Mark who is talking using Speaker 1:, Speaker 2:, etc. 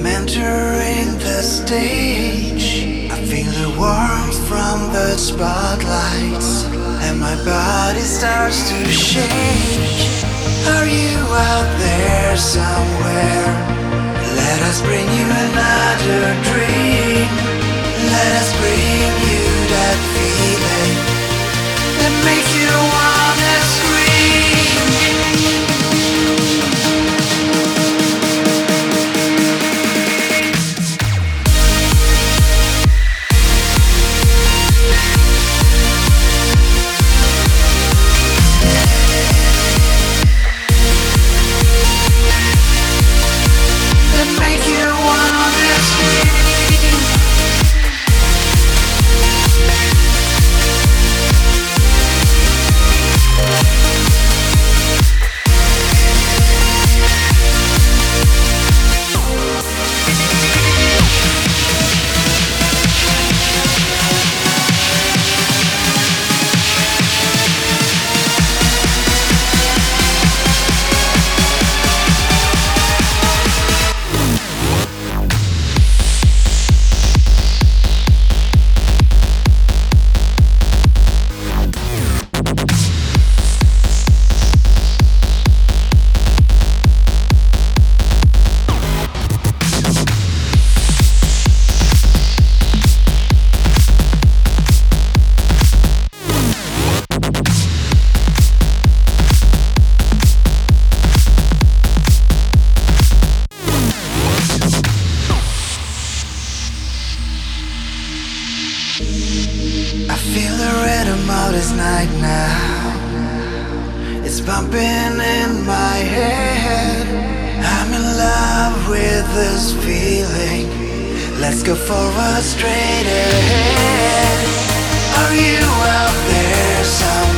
Speaker 1: entering the stage. I feel the warmth from the spotlights, and my body starts to shake. Are you out there somewhere? Let us bring you another dream. Let us bring you that feeling that makes you wanna scream. I feel the rhythm of this night now. It's bumping in my head. I'm in love with this feeling. Let's go forward, straight ahead. Are you out there somewhere?